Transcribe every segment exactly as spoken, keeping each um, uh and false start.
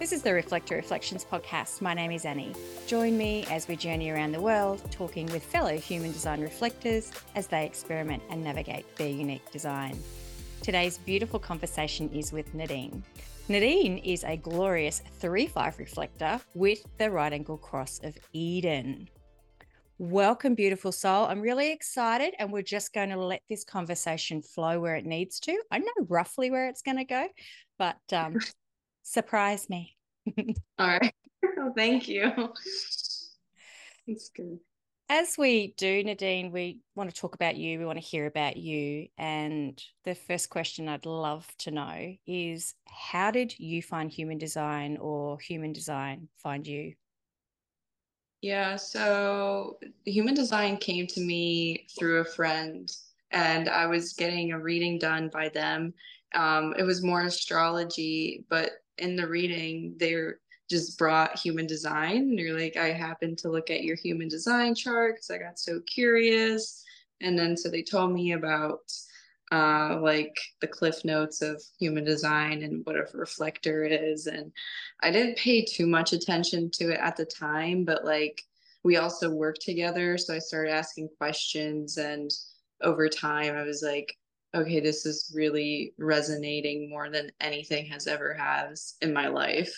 This is the Reflector Reflections podcast. My name is Annie. Join me as we journey around the world, talking with fellow human design reflectors as they experiment and navigate their unique design. Today's beautiful conversation is with Nadine. Nadine is a glorious three five reflector with the right angle cross of Eden. Welcome, beautiful soul. I'm really excited, and we're just going to let this conversation flow where it needs to. I know roughly where it's going to go, but um, surprise me. All right. Thank you. It's good. As we do, Nadine, we want to talk about you. We want to hear about you. And the first question I'd love to know is, how did you find human design, or human design find you? Yeah, so human design came to me through a friend, and I was getting a reading done by them. Um, it was more astrology, but in the reading, they just brought human design. They're like, I happened to look at your human design chart because I got so curious. And then so they told me about uh, like the cliff notes of human design and what a reflector is. And I didn't pay too much attention to it at the time, but like we also worked together. So I started asking questions, and over time I was like, okay, this is really resonating more than anything has ever has in my life.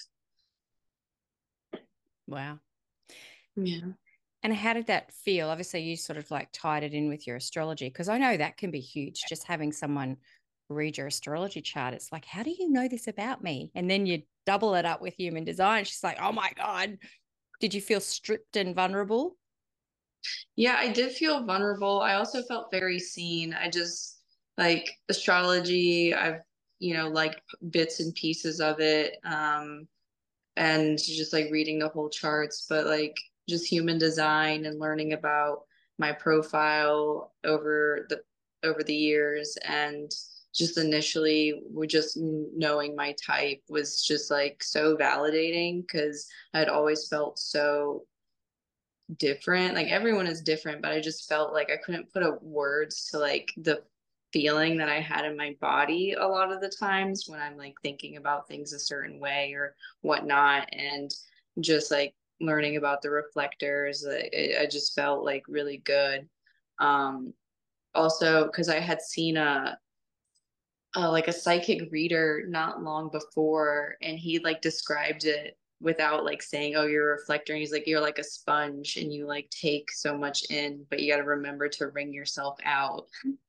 Wow. Yeah. And how did that feel? Obviously, you sort of like tied it in with your astrology, because I know that can be huge, just having someone read your astrology chart. It's like, how do you know this about me? And then you double it up with human design. She's like, oh my God. Did you feel stripped and vulnerable? Yeah, I did feel vulnerable. I also felt very seen. I just like astrology. I've, you know, liked bits and pieces of it. Um, and just like reading the whole charts, but like just human design and learning about my profile over the over the years, and just initially with just knowing my type was just like so validating because I'd always felt so different. Like everyone is different, but I just felt like I couldn't put a words to like the feeling that I had in my body a lot of the times when I'm like thinking about things a certain way or whatnot. And just like learning about the reflectors, I, I just felt like really good. Um, also, because I had seen a uh, like a psychic reader not long before, and he like described it without like saying, oh, you're a reflector. And he's like, you're like a sponge and you like take so much in, but you got to remember to wring yourself out.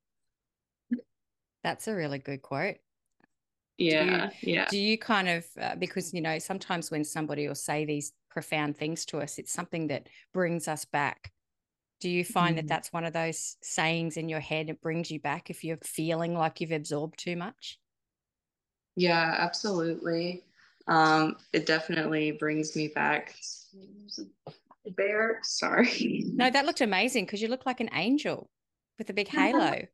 That's a really good quote. Do you Yeah, yeah. do you kind of uh, because you know sometimes when somebody will say these profound things to us, it's something that brings us back. Do you find that Mhm. that's one of those sayings in your head? It brings you back if you're feeling like you've absorbed too much? Yeah, absolutely. Um, it definitely brings me back. Bear, sorry. No, that looked amazing because you look like an angel with a big halo.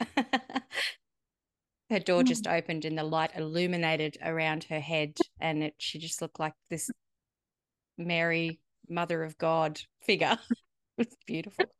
Her door just opened and the light illuminated around her head, and it, she just looked like this Mary, Mother of God figure. It's beautiful.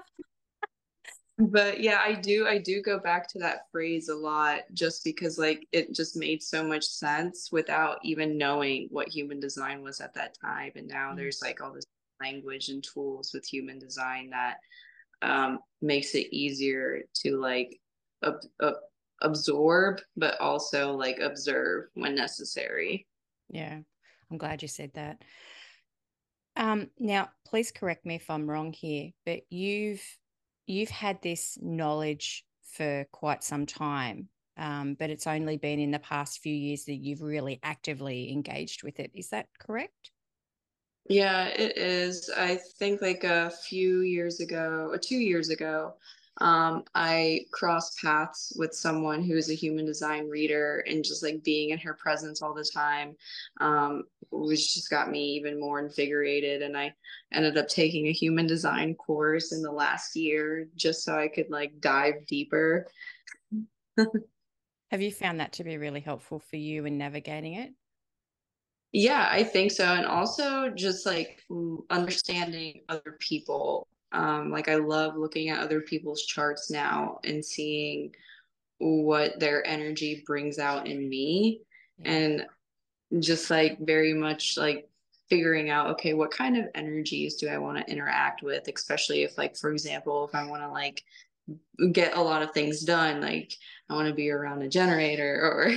But yeah, I do I do go back to that phrase a lot just because like it just made so much sense without even knowing what human design was at that time. And now Mm. there's like all this language and tools with human design that um, makes it easier to like ab- ab- absorb, but also like observe when necessary. Yeah, I'm glad you said that. Um, now, please correct me if I'm wrong here, but you've you've had this knowledge for quite some time, um, but it's only been in the past few years that you've really actively engaged with it. Is that correct? Yeah, it is. I think like a few years ago, or two years ago, um, I crossed paths with someone who is a human design reader, and just like being in her presence all the time, um, which just got me even more invigorated. And I ended up taking a human design course in the last year just so I could like dive deeper. Have you found that to be really helpful for you in navigating it? Yeah, I think so. And also just like mm, understanding other people. Um, like I love looking at other people's charts now and seeing what their energy brings out in me. Yeah. And just like very much like figuring out, okay, what kind of energies do I want to interact with, especially if, like, for example, if I want to like get a lot of things done, like I want to be around a generator or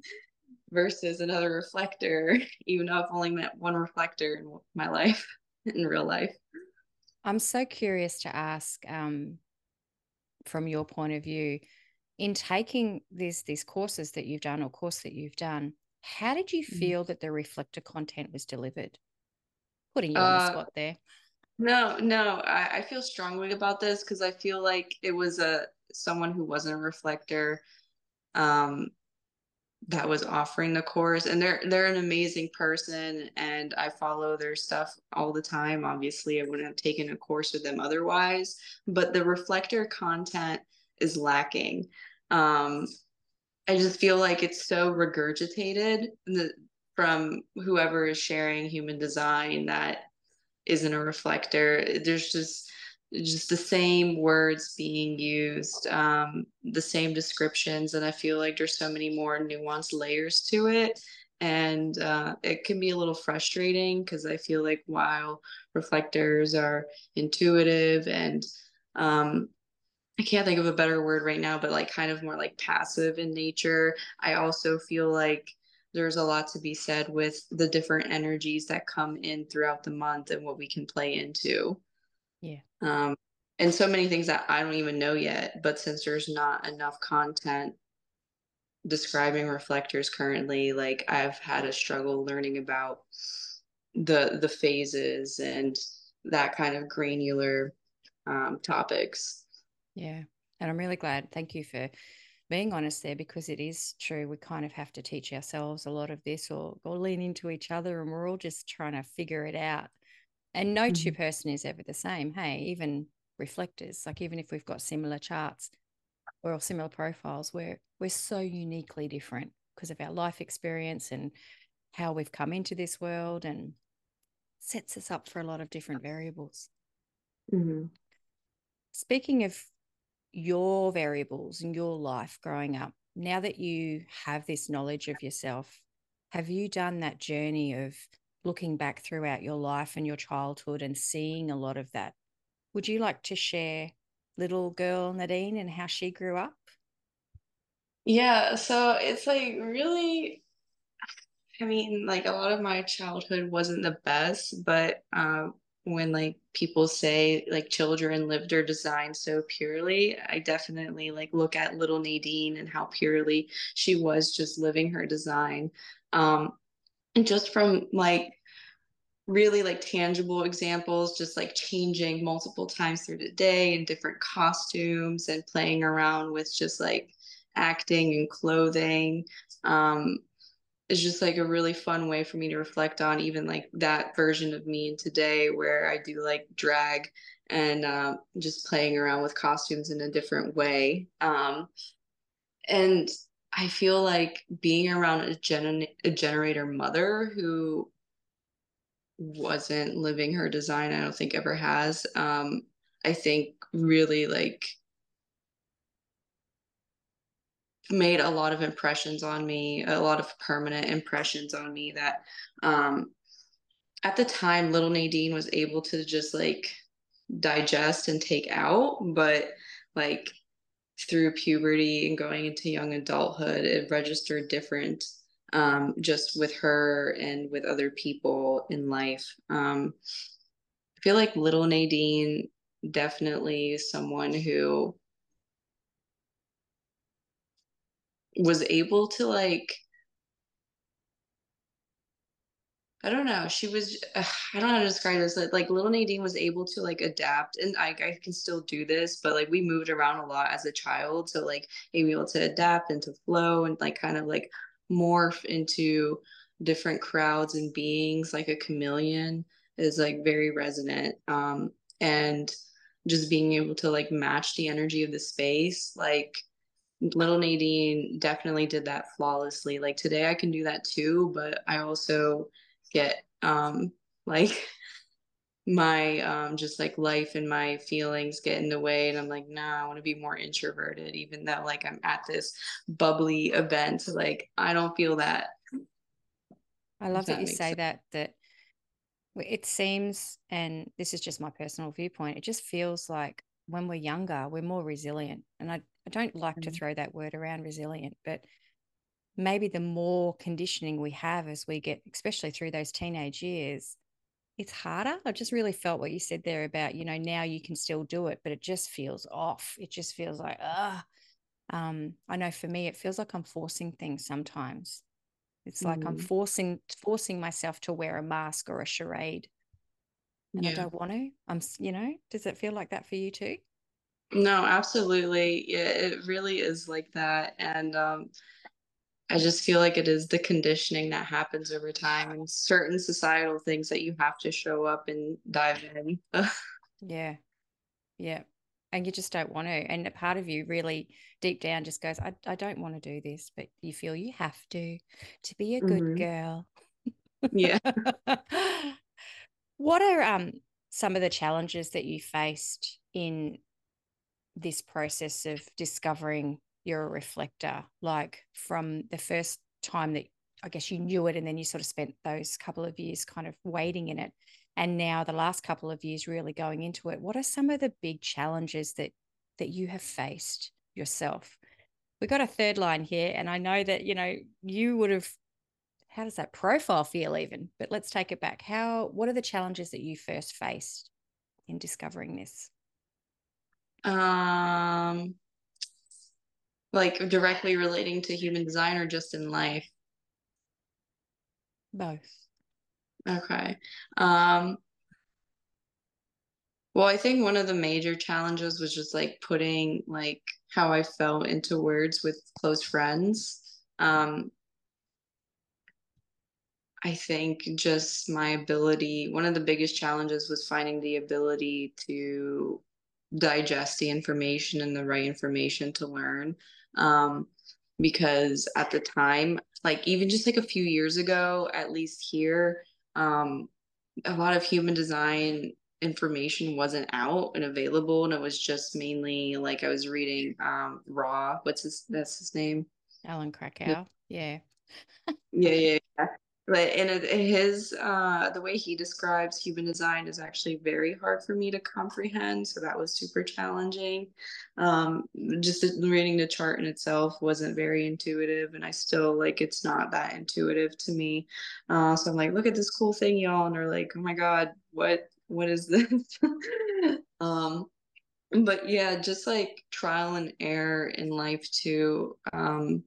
versus another reflector, even though I've only met one reflector in my life, in real life. I'm so curious to ask, um, from your point of view, in taking these these courses that you've done or course that you've done, how did you feel that the reflector content was delivered? Putting you on the Uh, spot there. no, no, I, I feel strongly about this because I feel like it was a someone who wasn't a reflector, um, that was offering the course, and they're they're an amazing person, and I follow their stuff all the time. Obviously, I wouldn't have taken a course with them otherwise, but the reflector content is lacking. Um, I just feel like it's so regurgitated the, from whoever is sharing human design that isn't a reflector. There's just just the same words being used, um, the same descriptions, and I feel like there's so many more nuanced layers to it. And uh, it can be a little frustrating because I feel like while reflectors are intuitive and um, I can't think of a better word right now, but like kind of more like passive in nature, I also feel like there's a lot to be said with the different energies that come in throughout the month and what we can play into. Yeah. Um, and so many things that I don't even know yet, but since there's not enough content describing reflectors currently, like I've had a struggle learning about the the phases and that kind of granular um, topics. Yeah. And I'm really glad. Thank you for being honest there, because it is true. We kind of have to teach ourselves a lot of this, or, or lean into each other, and we're all just trying to figure it out. And no two Mhm. person is ever the same. Hey, even reflectors, like even if we've got similar charts or similar profiles, we're we're so uniquely different because of our life experience and how we've come into this world, and sets us up for a lot of different variables. Mhm. Speaking of your variables in your life growing up, now that you have this knowledge of yourself, have you done that journey of looking back throughout your life and your childhood and seeing a lot of that? Would you like to share little girl Nadine and how she grew up? Yeah, so it's like really, I mean, like a lot of my childhood wasn't the best, but um, when like people say like children lived or designed so purely, I definitely like look at little Nadine and how purely she was just living her design. Um, and just from like really like tangible examples, just like changing multiple times through the day in different costumes and playing around with just like acting and clothing. Um, is just like a really fun way for me to reflect on even like that version of me today where I do like drag and um, just playing around with costumes in a different way. Um, and I feel like being around a, gen- a generator mother who wasn't living her design, I don't think ever has. Um, I think really like made a lot of impressions on me, a lot of permanent impressions on me that um, at the time little Nadine was able to just like digest and take out, but like through puberty and going into young adulthood, it registered different, um, just with her and with other people in life. Um, I feel like little Nadine definitely is someone who was able to like I don't know. She was, uh, I don't know how to describe this. Like, like little Nadine was able to like adapt, and I, I can still do this, but like we moved around a lot as a child. So like being able to adapt and to flow and like kind of like morph into different crowds and beings like a chameleon is like very resonant. Um, and just being able to like match the energy of the space, like little Nadine definitely did that flawlessly. Like today I can do that too, but I also get um like my um just like life and my feelings get in the way and I'm like, nah, I want to be more introverted, even though like I'm at this bubbly event. Like I don't feel that. I if love that that you makes say sense. that, that it seems, and this is just my personal viewpoint, it just feels like when we're younger, we're more resilient. And I, I don't like to throw that word around resilient, but maybe the more conditioning we have as we get, especially through those teenage years, it's harder. I just really felt what you said there about, you know, now you can still do it, but it just feels off. It just feels like, ah, um, I know for me, it feels like I'm forcing things sometimes. It's like I'm Mm, forcing forcing myself to wear a mask or a charade, and I yeah. don't want to. I'm, you know, does it feel like that for you too? No, absolutely. Yeah, it really is like that. And um, I just feel like it is the conditioning that happens over time and certain societal things that you have to show up and dive in. Yeah, yeah. And you just don't want to. And a part of you really deep down just goes, I, I don't want to do this, but you feel you have to to be a good Hmm. girl. Yeah. What are um some of the challenges that you faced in this process of discovering you're a reflector, like from the first time that I guess you knew it and then you sort of spent those couple of years kind of waiting in it, and now the last couple of years really going into it? What are some of the big challenges that that you have faced yourself? We got a third line here, and I know that, you know, you would have, how does that profile feel even? But let's take it back. How, what are the challenges that you first faced in discovering this? Um, like directly relating to human design or just in life? Both. Okay. Um, well, I think one of the major challenges was just like putting like how I felt into words with close friends. Um, I think just my ability, one of the biggest challenges was finding the ability to digest the information and the right information to learn. Um, because at the time, like even just like a few years ago, at least here, um, a lot of human design information wasn't out and available. And it was just mainly like I was reading um, Raw, what's his, that's his name? Alan Krakow. Yeah. Yeah, yeah, yeah. But and it, his uh the way he describes human design is actually very hard for me to comprehend, so that was super challenging. Um, just reading the chart in itself wasn't very intuitive, and I still like it's not that intuitive to me. Uh, so I'm like, look at this cool thing, y'all, and they're like, oh my God, what what is this? Um, but yeah, just like trial and error in life too. Um,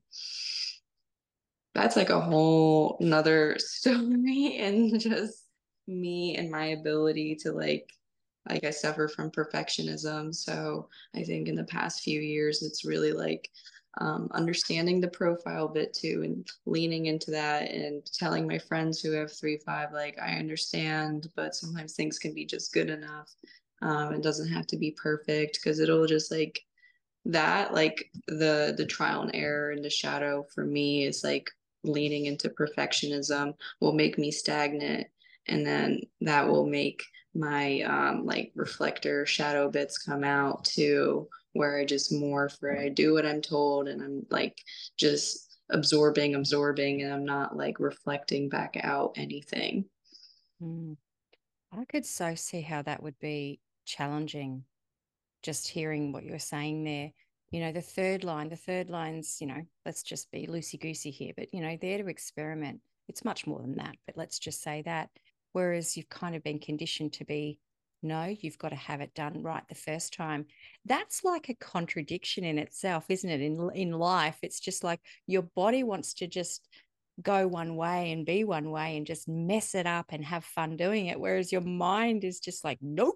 that's like a whole another story and just me and my ability to like like I suffer from perfectionism. So I think in the past few years it's really like um, understanding the profile bit too and leaning into that and telling my friends who have three five like I understand, but sometimes things can be just good enough. Um, it doesn't have to be perfect because it'll just like that like the the trial and error and the shadow for me is like leaning into perfectionism will make me stagnant, and then that will make my um like reflector shadow bits come out too, where I just morph, where I do what I'm told and I'm like just absorbing absorbing and I'm not like reflecting back out anything. Mm. I could so see how that would be challenging, just hearing what you were saying there. You know, the third line, the third line's, you know, let's just be loosey goosey here, but, you know, there to experiment. It's much more than that, but let's just say that. Whereas you've kind of been conditioned to be, no, you've got to have it done right the first time. That's like a contradiction in itself, isn't it? In, in life, it's just like your body wants to just go one way and be one way and just mess it up and have fun doing it. Whereas your mind is just like, nope,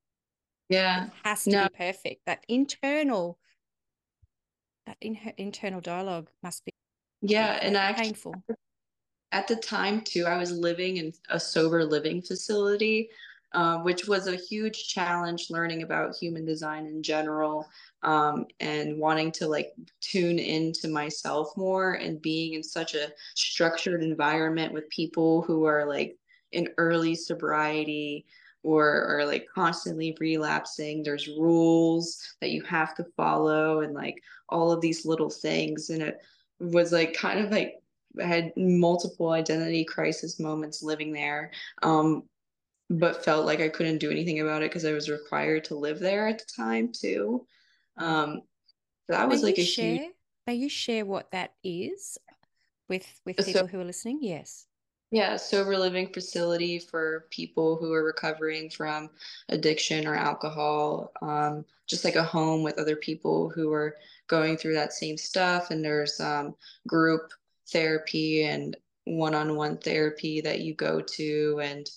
it Yeah. has to No. be perfect. That internal, that in, internal dialogue must be Yeah, and actually painful. at the time too, I was living in a sober living facility, uh, which was a huge challenge learning about human design in general, um, and wanting to like tune into myself more and being in such a structured environment with people who are like in early sobriety or are like constantly relapsing. There's rules that you have to follow and like all of these little things. And it was like kind of like had multiple identity crisis moments living there. Um, but felt like I couldn't do anything about it because I was required to live there at the time too. Um, that May was you like a huge, share? May you share what that is with with so people who are listening? Yes. yeah, sober living facility for people who are recovering from addiction or alcohol. Um, just like a home with other people who are going through that same stuff. And there's um, group therapy and one-on-one therapy that you go to, and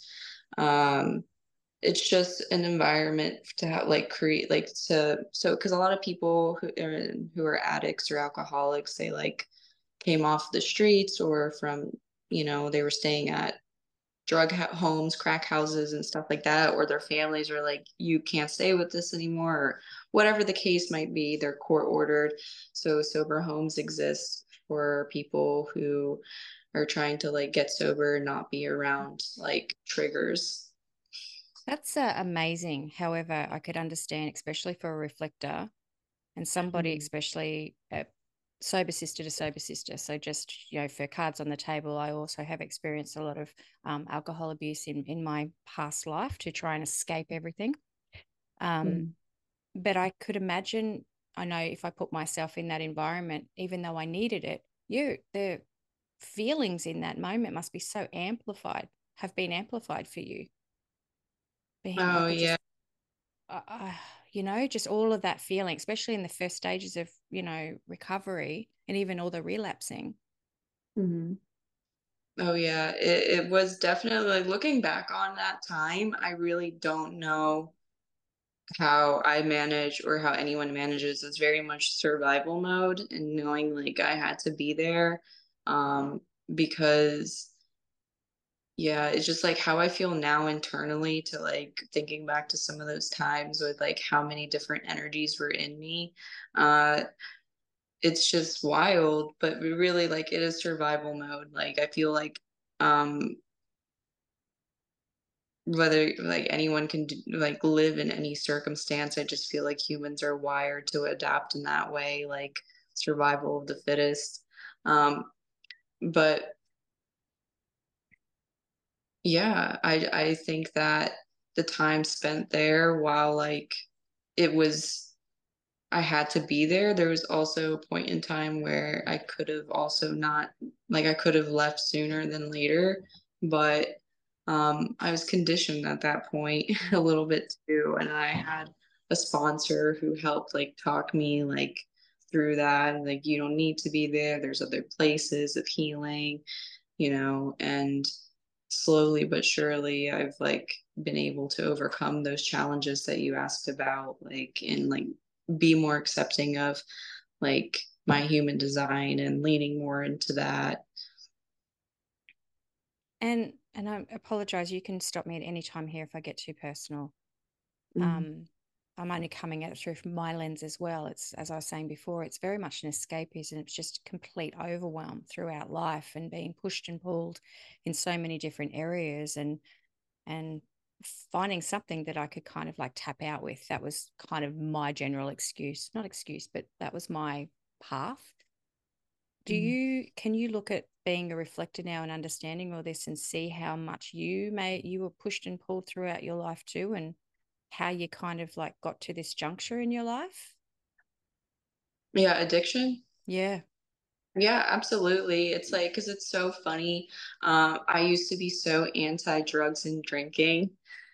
um, it's just an environment to have, like create like to so because a lot of people who are who are addicts or alcoholics, they like came off the streets or from, you know, they were staying at drug ha- homes, crack houses, and stuff like that, or their families are like, you can't stay with this anymore, or whatever the case might be, they're court ordered. So sober homes exist for people who are trying to like get sober, not be around like triggers. That's uh, amazing. However, I could understand, especially for a reflector and somebody, Mhm. especially a sober sister to sober sister. So, just you know, for cards on the table, I also have experienced a lot of um, alcohol abuse in in my past life to try and escape everything. Um, Mhm. but I could imagine. I know if I put myself in that environment, even though I needed it, you the feelings in that moment must be so amplified, have been amplified for you. Being, I Oh could yeah. just uh, uh, you know, just all of that feeling, especially in the first stages of, you know, recovery and even all the relapsing. Mhm. Oh yeah, it, it was definitely like looking back on that time, I really don't know how I manage or how anyone manages. It's very much survival mode and knowing like I had to be there. Um, because yeah, it's just like how I feel now internally to like thinking back to some of those times with like how many different energies were in me. Uh, it's just wild, but we really like it is survival mode. Like I feel like um whether like anyone can do, like live in any circumstance, I just feel like humans are wired to adapt in that way, like survival of the fittest. Um, but yeah, I I think that the time spent there, while like it was I had to be there, there was also a point in time where I could have also not, like I could have left sooner than later, but um, I was conditioned at that point a little bit too, and I had a sponsor who helped like talk me like through that, and like you don't need to be there. There's other places of healing, you know, and slowly but surely I've like been able to overcome those challenges that you asked about, like and like be more accepting of like my human design and leaning more into that. And and I apologize, you can stop me at any time here if I get too personal. Mm. Um, I'm only coming at it through my lens as well. It's, as I was saying before, it's very much an escapism. It's just complete overwhelm throughout life and being pushed and pulled in so many different areas, and and finding something that I could kind of like tap out with. That was kind of my general excuse, not excuse, but that was my path. Do Mm. you, can you look at being a reflector now and understanding all this and see how much you may, you were pushed and pulled throughout your life too, and how you kind of like got to this juncture in your life? Yeah, addiction. Yeah. Yeah, absolutely. It's like because it's so funny. Um, I used to be so anti drugs and drinking.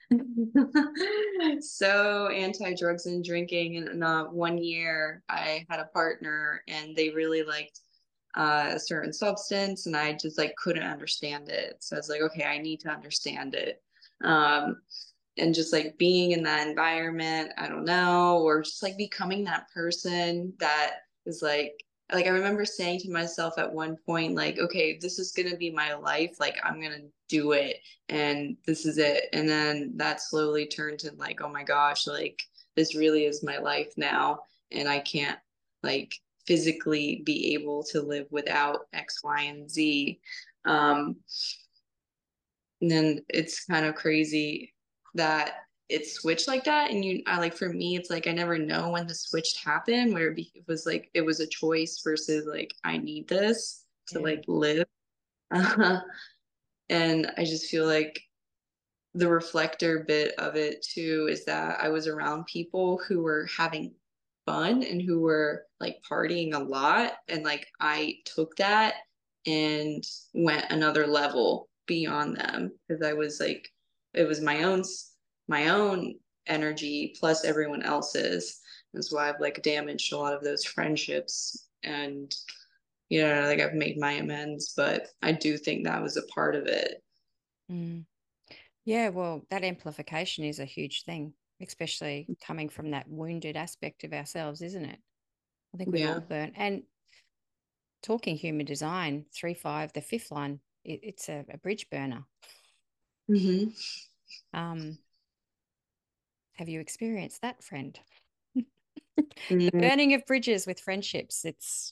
So anti drugs and drinking. And uh, one year I had a partner and they really liked uh, a certain substance, and I just like couldn't understand it. So I was like, okay, I need to understand it. Um, and just like being in that environment, I don't know, or just like becoming that person that is like like I remember saying to myself at one point, like, okay, this is gonna be my life, like I'm gonna do it and this is it. And then that slowly turned to like, oh my gosh, like this really is my life now, and I can't like physically be able to live without X, Y, and Z. Um, and then it's kind of crazy that it switched like that. And you, I like for me, it's like I never know when the switch happened, where it, be, it was like it was a choice versus like I need this. to Yeah. like live. Uh, and I just feel like the reflector bit of it too is that I was around people who were having fun and who were like partying a lot. And like I took that and went another level beyond them because I was like, it was my own, my own energy plus everyone else's. That's why I've like damaged a lot of those friendships. And, you know, like I've made my amends, but I do think that was a part of it. Mm. Yeah, well, that amplification is a huge thing, especially coming from that wounded aspect of ourselves, isn't it? I think we've all Yeah. burnt. And talking human design, three, five, the fifth line, it, it's a, a bridge burner. Mm-hmm. Um, have you experienced that, friend? The Mm-hmm. burning of bridges with friendships. It's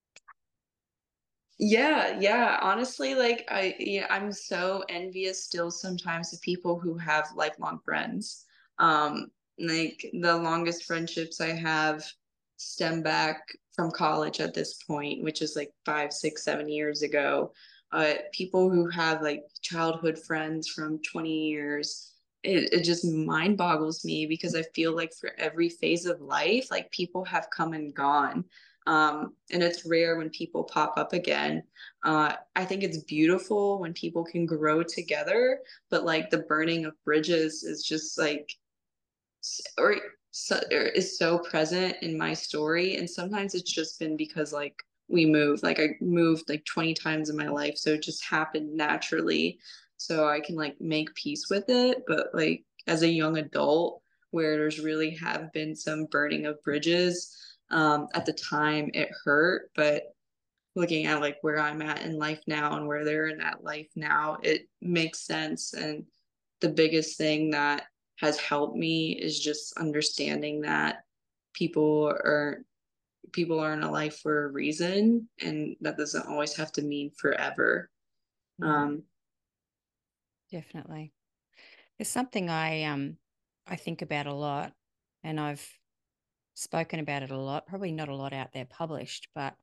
Yeah, yeah. Honestly, like I yeah, I'm so envious still sometimes of people who have lifelong friends. Um, like the longest friendships I have stem back from college at this point, which is like five, six, seven years ago. Uh, people who have like childhood friends from twenty years, it, it just mind boggles me because I feel like for every phase of life, like people have come and gone. Um, and it's rare when people pop up again. Uh, I think it's beautiful when people can grow together, but like the burning of bridges is just like, or, so, or is so present in my story. And sometimes it's just been because like we moved, like I moved like twenty times in my life. So it just happened naturally. So I can like make peace with it. But like as a young adult, where there's really have been some burning of bridges, um, at the time it hurt, but looking at like where I'm at in life now and where they're in that life now, it makes sense. And the biggest thing that has helped me is just understanding that people are people are in a life for a reason, and that doesn't always have to mean forever. mm, Um, definitely. It's something I um I think about a lot, and I've spoken about it a lot. Probably not a lot out there published, but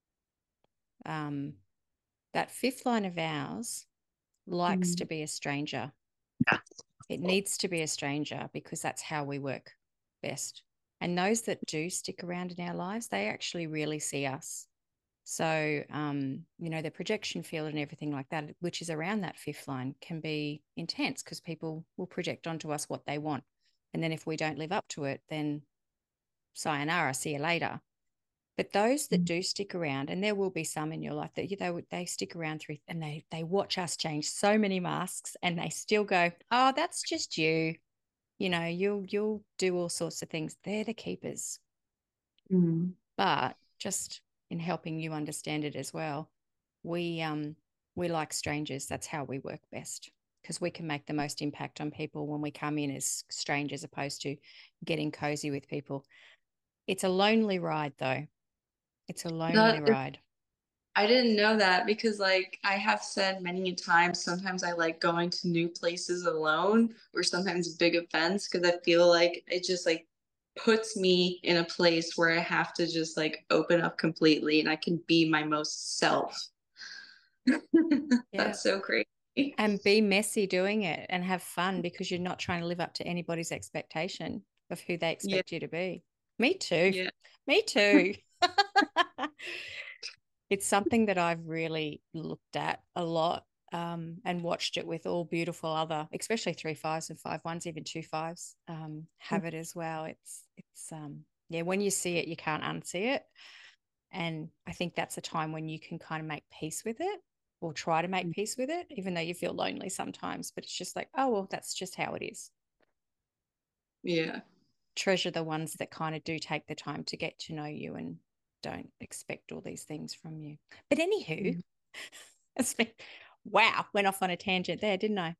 um, that fifth line of ours likes to mm, be a stranger. It needs to be a stranger because that's how we work best. And those that do stick around in our lives, they actually really see us. So, um, you know, the projection field and everything like that, which is around that fifth line, can be intense because people will project onto us what they want. And then if we don't live up to it, then sayonara, see you later. But those that do stick around, and there will be some in your life that you, they they stick around through, and they they watch us change so many masks, and they still go, "Oh, that's just you." You know, you'll you'll do all sorts of things. They're the keepers. mm, But just in helping you understand it as well, we um we like strangers. That's how we work best because we can make the most impact on people when we come in as strangers, opposed to getting cozy with people. It's a lonely ride, though. It's a lonely that ride. I didn't know that because like I have said many times, sometimes I like going to new places alone or sometimes big events because I feel like it just like puts me in a place where I have to just like open up completely and I can be my most self. Yeah. That's so crazy. And be messy doing it and have fun because you're not trying to live up to anybody's expectation of who they Yeah, expect you to be. Me too. yeah. Me too. It's something that I've really looked at a lot, um, and watched it with all beautiful other, especially three fives and five ones, even two fives, um, have it as well. It's it's um yeah, when you see it, you can't unsee it. And I think that's a time when you can kind of make peace with it or try to make peace with it, even though you feel lonely sometimes. But it's just like, oh, well, that's just how it is. Yeah. Treasure the ones that kind of do take the time to get to know you and don't expect all these things from you. But anywho, it's been, wow, went off on a tangent there, didn't I?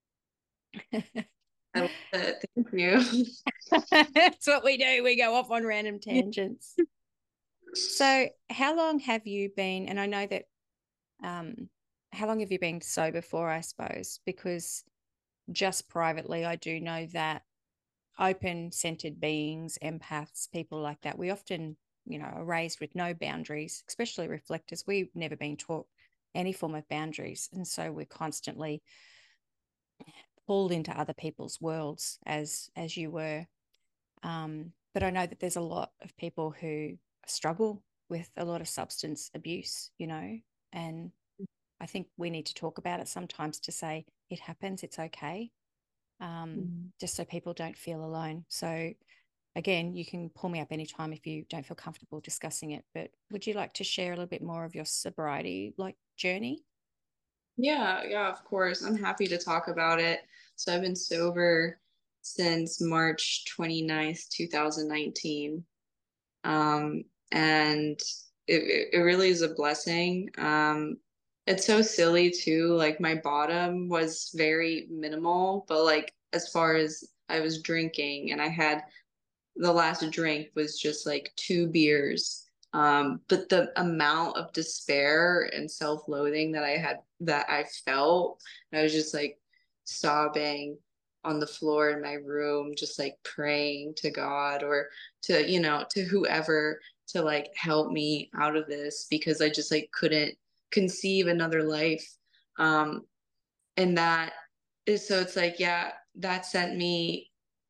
I love it. Thank you. That's what we do. We go off on random Yeah. tangents. So, how long have you been? And I know that, um, how long have you been sober for, I suppose? Because just privately, I do know that open centered beings, empaths, people like that, we often you know, are raised with no boundaries, especially reflectors. We've never been taught any form of boundaries. And so we're constantly pulled into other people's worlds as as you were. Um, but I know that there's a lot of people who struggle with a lot of substance abuse, you know, and I think we need to talk about it sometimes to say it happens, it's okay, um, Mm-hmm. just so people don't feel alone. So, again, you can pull me up anytime if you don't feel comfortable discussing it. But would you like to share a little bit more of your sobriety like journey? Yeah, yeah, of course. I'm happy to talk about it. So I've been sober since March twenty-ninth, twenty nineteen. Um, and it, it really is a blessing. Um, it's so silly too. Like my bottom was very minimal, but like as far as I was drinking and I had the last drink was just like two beers. Um, but the amount of despair and self-loathing that I had that I felt, I was just like sobbing on the floor in my room, just like praying to God or to, you know, to whoever to like help me out of this because I just like couldn't conceive another life. Um, and that is so it's like, yeah, that sent me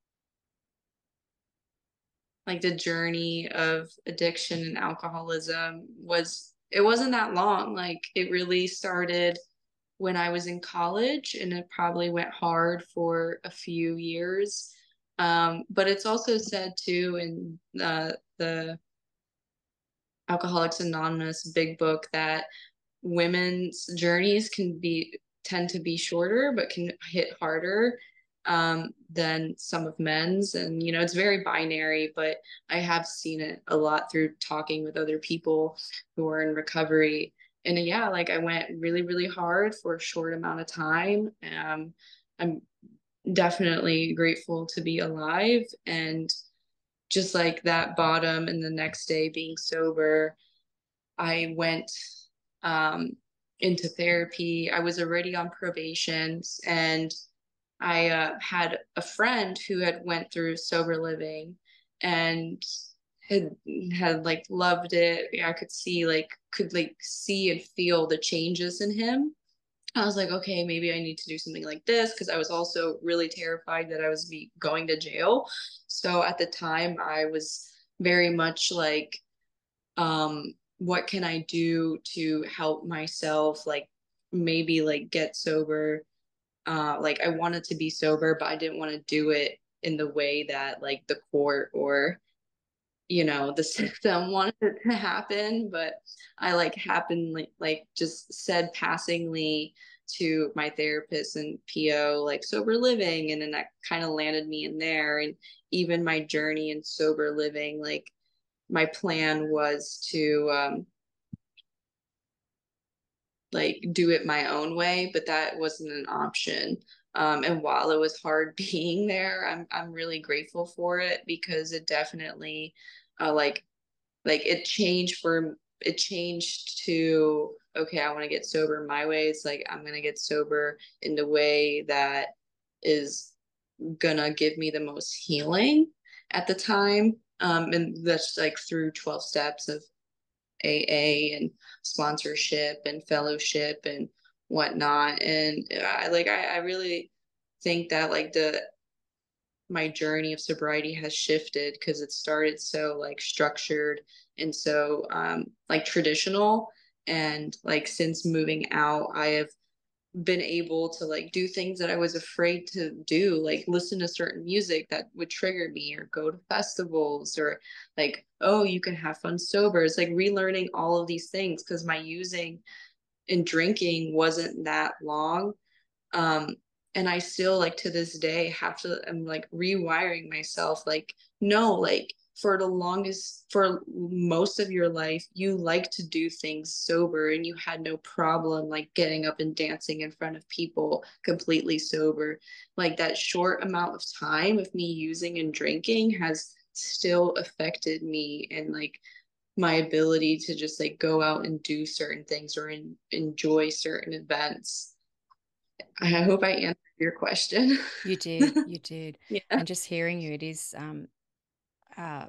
like the journey of addiction and alcoholism was it wasn't that long. Like it really started when I was in college and it probably went hard for a few years. Um, but it's also said too in uh, the Alcoholics Anonymous big book that women's journeys can be tend to be shorter but can hit harder um, than some of men's. And you know it's very binary, but I have seen it a lot through talking with other people who are in recovery. And yeah, like I went really really hard for a short amount of time. um, I'm definitely grateful to be alive, and just like that bottom and the next day being sober, I went um, into therapy. I was already on probation, and I uh, had a friend who had went through sober living and had had like loved it. I could see like could like see and feel the changes in him. I was like, okay, maybe I need to do something like this because I was also really terrified that I was be going to jail. So at the time, I was very much like um what can I do to help myself like maybe like get sober. Uh like I wanted to be sober but I didn't want to do it in the way that like the court or you know the system wanted it to happen. But I like happened like like just said passingly to my therapist and P O like sober living, and then that kind of landed me in there. And even my journey in sober living, like my plan was to um like do it my own way, but that wasn't an option. Um, and while it was hard being there, I'm I'm really grateful for it because it definitely uh, like like it changed for it changed to okay, I want to get sober my way. It's like I'm gonna get sober in the way that is gonna give me the most healing at the time. Um, and that's like through twelve steps of A A and sponsorship and fellowship and whatnot. And I like I, I really think that like the my journey of sobriety has shifted because it started so like structured and so um like traditional. And like since moving out, I have been able to like do things that I was afraid to do, like listen to certain music that would trigger me or go to festivals or like, oh, you can have fun sober. It's like relearning all of these things because my using and drinking wasn't that long. Um, and I still like to this day have to, I'm like rewiring myself, like, no, like for the longest, for most of your life, you like to do things sober and you had no problem like getting up and dancing in front of people completely sober. Like that short amount of time of me using and drinking has still affected me and like my ability to just like go out and do certain things or in, enjoy certain events. I hope I answered your question. You did, you did. Yeah. And just hearing you, it is um, uh,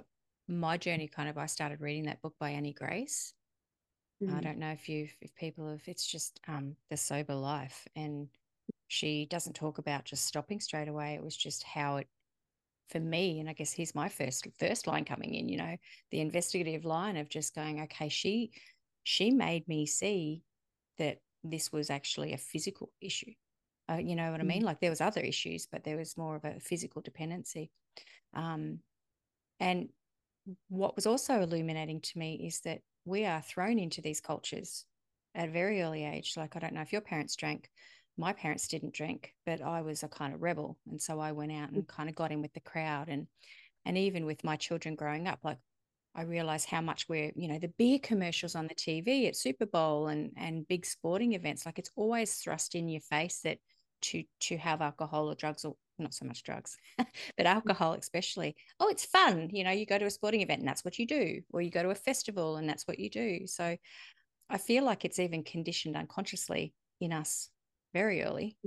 my journey kind of, I started reading that book by Annie Grace. I Mhm. don't know if you if people have, it's just um The Sober Life. And she doesn't talk about just stopping straight away. It was just how it, for me, and I guess here's my first first line coming in, you know, the investigative line of just going, okay, she she made me see that this was actually a physical issue. Uh, you know what I mean? Like there was other issues, but there was more of a physical dependency. Um, and what was also illuminating to me is that we are thrown into these cultures at a very early age. Like, I don't know if your parents drank. My parents didn't drink, but I was a kind of rebel. And so I went out and kind of got in with the crowd. And and even with my children growing up, like I realized how much we're, you know, the beer commercials on the T V at Super Bowl and and big sporting events, like it's always thrust in your face that to to have alcohol or drugs, or not so much drugs, but alcohol especially. Oh, it's fun. You know, you go to a sporting event and that's what you do, or you go to a festival and that's what you do. So I feel like it's even conditioned unconsciously in us very early.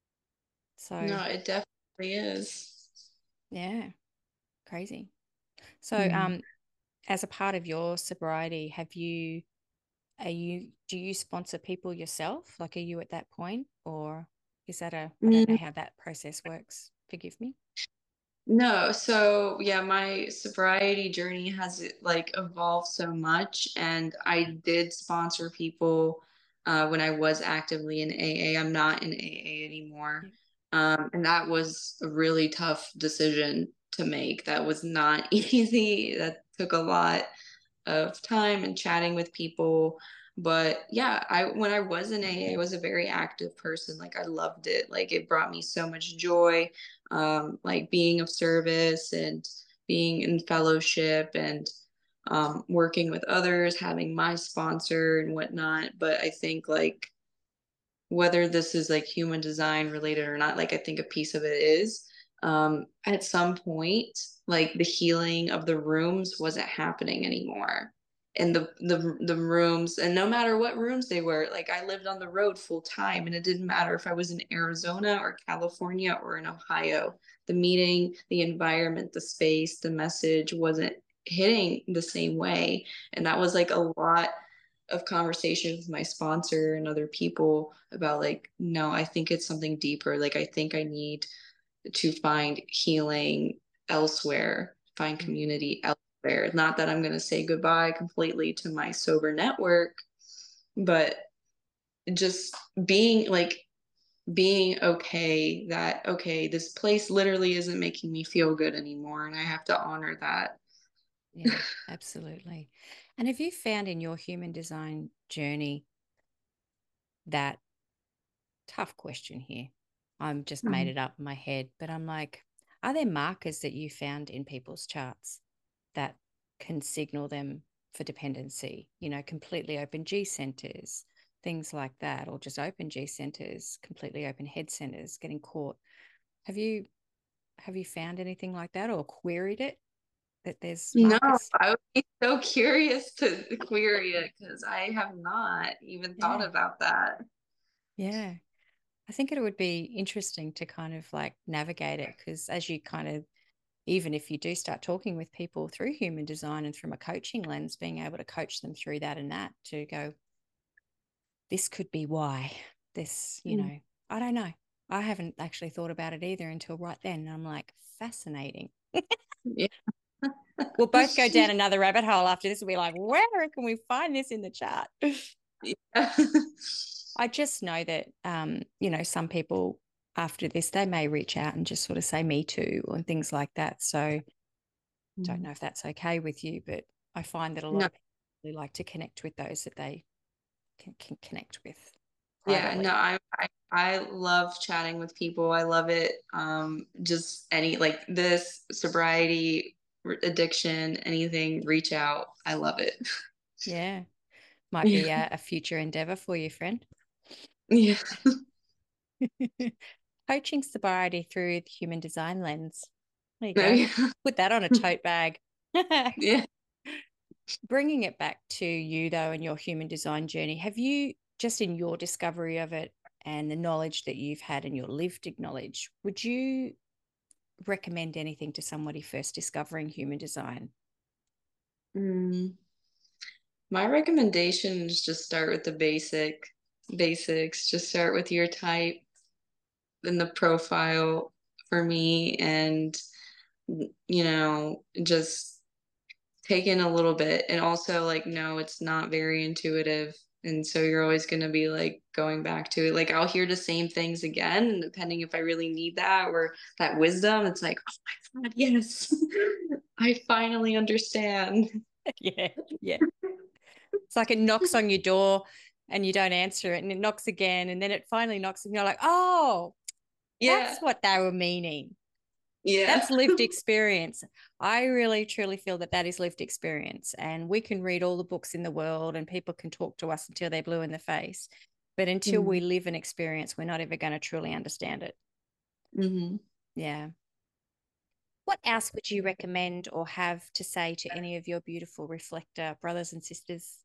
So No, it definitely is. yeah, crazy. So Mm. um as a part of your sobriety, have you, are you, do you sponsor people yourself? Like, are you at that point, or is that a, I don't know Mm, how that process works. Forgive me. no, so yeah, my sobriety journey has like evolved so much, and I did sponsor people uh, when I was actively in A A. I'm not in A A anymore, Yeah. um, and that was a really tough decision to make. That was not easy. That took a lot of time and chatting with people. But yeah, I when I was in A A, I was a very active person. Like I loved it. Like it brought me so much joy, um, like being of service and being in fellowship and um, working with others, having my sponsor and whatnot. But I think like whether this is like human design related or not, like I think a piece of it is. Um, at some point, like the healing of the rooms wasn't happening anymore. And the the the rooms, and no matter what rooms they were, like I lived on the road full time, and it didn't matter if I was in Arizona or California or in Ohio. The meeting, the environment, the space, the message wasn't hitting the same way. And that was like a lot of conversations with my sponsor and other people about like, no, I think it's something deeper. Like I think I need to find healing elsewhere, find Mm. community elsewhere. Not that I'm going to say goodbye completely to my sober network, but just being like being okay that okay, this place literally isn't making me feel good anymore, and I have to honor that. Yeah, absolutely. And have you found in your human design journey that, tough question here? I'm just made Mhm. it up in my head, but I'm like, are there markers that you found in people's charts that can signal them for dependency? You know, completely open G centers, things like that, or just open G centers, completely open head centers, getting caught. Have you have you found anything like that, or queried it, that there's No, markers? I would be so curious to query it because I have not even thought Yeah. about that. Yeah. I think it would be interesting to kind of like navigate it, because as you kind of, even if you do start talking with people through human design and from a coaching lens, being able to coach them through that and that to go, this could be why this, you Mm. know, I don't know. I haven't actually thought about it either until right then. And I'm like, fascinating. Yeah. We'll both go down another rabbit hole after this. We'll be like, where can we find this in the chart? Yeah. I just know that, um, you know, some people after this, they may reach out and just sort of say me too and things like that. So don't Mhm. know if that's okay with you, but I find that a lot No, of people really like to connect with those that they can, can connect with yeah, no, privately. I, I I love chatting with people. I love it. Um, just any like this sobriety, r- addiction, anything, reach out. I love it. Yeah. Might Yeah. be a, a future endeavor for you, friend. Yeah. Coaching sobriety through the human design lens. There you No, go. yeah. Put that on a tote bag. Yeah. Bringing it back to you, though, and your human design journey, have you, just in your discovery of it and the knowledge that you've had and your lived knowledge, would you recommend anything to somebody first discovering human design? Mm, my recommendation is just start with the basic basics. Just start with your type and the profile for me, and you know, just take in a little bit, and also like no, it's not very intuitive. And so you're always going to be like going back to it. Like I'll hear the same things again, and depending if I really need that or that wisdom, it's like, oh my God, yes, I finally understand. Yeah, yeah. It's like it knocks on your door and you don't answer it, and it knocks again, and then it finally knocks, and you're like, oh, Yeah. that's what they were meaning. Yeah. That's lived experience. I really truly feel that that is lived experience. And we can read all the books in the world and people can talk to us until they're blue in the face. But until Mm-hmm. we live an experience, we're not ever going to truly understand it. Mm-hmm. Yeah. What else would you recommend or have to say to any of your beautiful reflector brothers and sisters?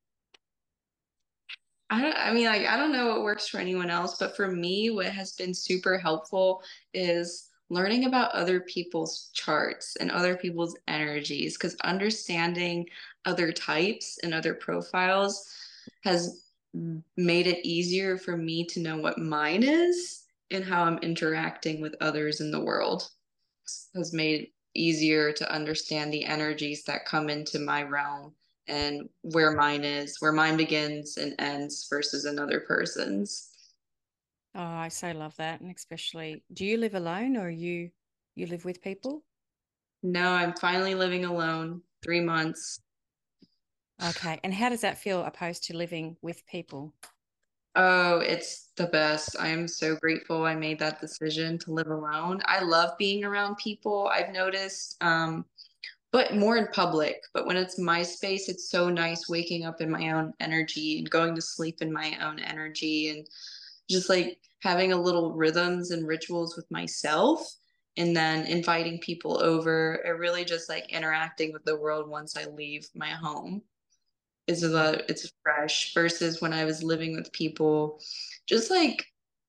I don't, I mean, like, I don't know what works for anyone else, but for me, what has been super helpful is learning about other people's charts and other people's energies, because understanding other types and other profiles has made it easier for me to know what mine is and how I'm interacting with others in the world. Has made it easier to understand the energies that come into my realm and where mine is, where mine begins and ends versus another person's. Oh, I so love that. And especially, do you live alone or you you live with people? No, I'm finally living alone, three months. Okay. And how does that feel opposed to living with people? Oh, it's the best. I am so grateful I made that decision to live alone. I love being around people. I've noticed, um, but more in public. But when it's my space, it's so nice waking up in my own energy and going to sleep in my own energy and just like having a little rhythms and rituals with myself and then inviting people over and really just like interacting with the world once I leave my home is a lot, it's fresh versus when I was living with people, just like,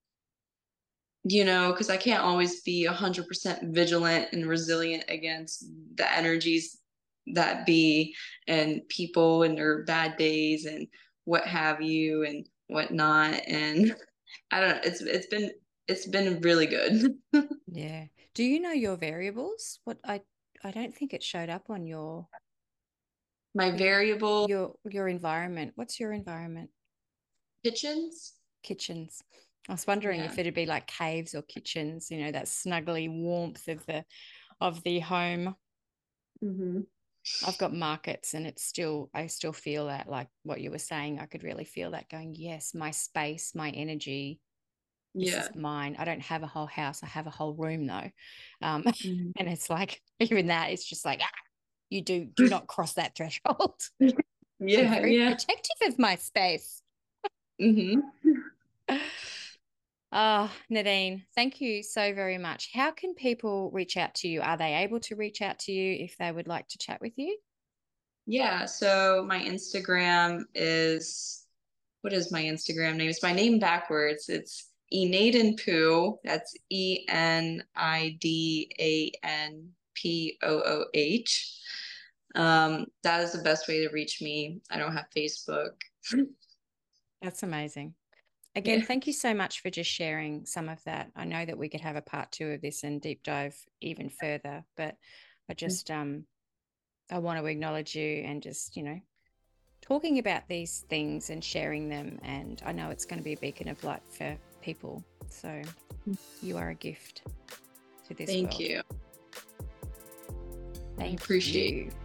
you know, because I can't always be one hundred percent vigilant and resilient against the energies that be and people and their bad days and what have you and whatnot. And I don't know, it's it's been it's been really good. Yeah. Do you know your variables? What I I don't think it showed up on your My your variable your your environment. What's your environment? kitchens. Kitchens. I was wondering Yeah. if it'd be like caves or kitchens, you know, that snuggly warmth of the of the home. Hmm. I've got markets and it's still I still feel that like what you were saying, I could really feel that going, yes, my space, my energy, this is Yeah. mine. I don't have a whole house. I have a whole room though. Um, Mhm. and it's like even that, it's just like, ah, you do do not cross that threshold. I'm Yeah, very yeah. protective of my space. Hmm. Ah, Nadine, thank you so very much. How can people reach out to you? Are they able to reach out to you if they would like to chat with you? Yeah, so my Instagram is, what is my Instagram name? It's my name backwards. It's Enadan Pooh. That's E N I D A N P O O H. Um, that is the best way to reach me. I don't have Facebook. That's amazing. Again, Yeah. thank you so much for just sharing some of that. I know that we could have a part two of this and deep dive even further, but I just um I want to acknowledge you and just, you know, talking about these things and sharing them. And I know it's going to be a beacon of light for people. So you are a gift to this Thank world. you. I Thank appreciate you.